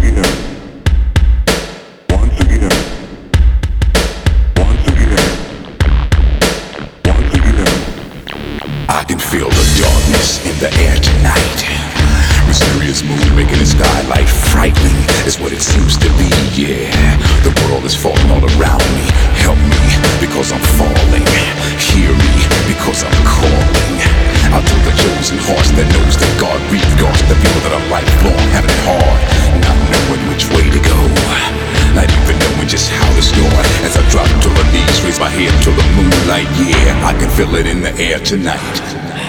I can feel the darkness in the air tonight. Mysterious moon making the skylight frightening is what it seems to be, yeah. The world is falling all around me. Help me, because I'm falling. Hear me, because I'm calling out to the chosen hearts that knows that God regards the people that are lifelong having it hard, not knowing which way to go, not even knowing just how to start. As I drop to my knees, raise my head to the moonlight, yeah, I can feel it in the air tonight.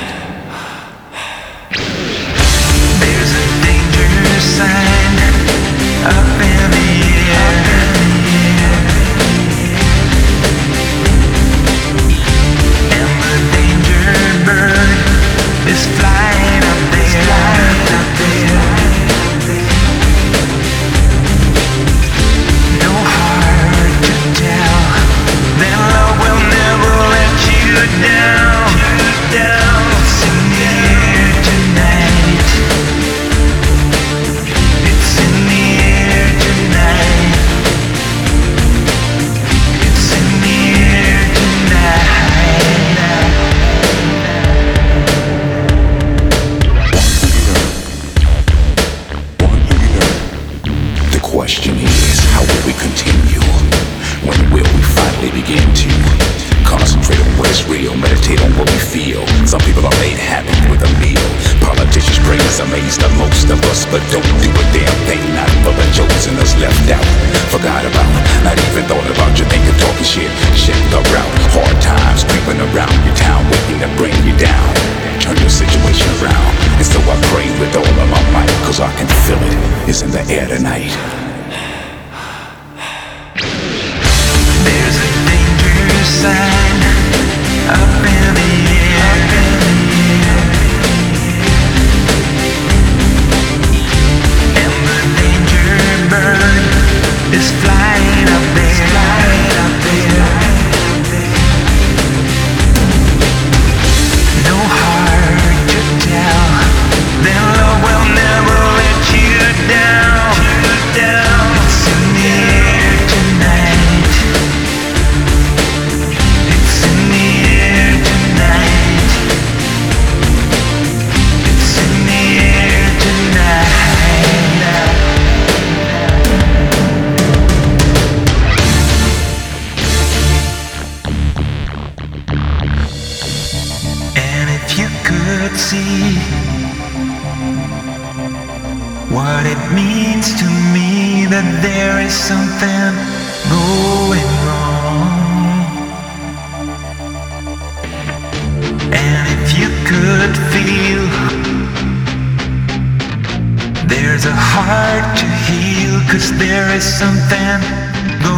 There's a danger sign up in the air. And the danger bird is flying up there. No hard to tell that love will never let you down. It's in the air tonight. It's in the air tonight. It's in the air tonight. The question is, how will we continue? When will we finally begin to concentrate on what is real, meditate on what we feel? Some people are made happy with a meal. Politicians praise amaze the most of us, but don't do a damn thing. Not for the chosen, us left out, forgot about, not even thought about. You think you're talking shit, check the route. Hard times creeping around your town, waiting to bring you down. Turn your situation around. And so I pray with all of my might, cause I can feel it. It's in the air tonight. There's a danger sign up in the air. And the danger bird is flying up there. No hard to tell that love will never let you down. It's in the air tonight. It's in the air tonight. It's in the air tonight. And if you could see what it means to me that there is something going wrong. And if you could feel there's a heart to heal, 'cause there is something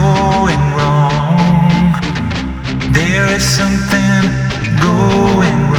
going wrong. There is something going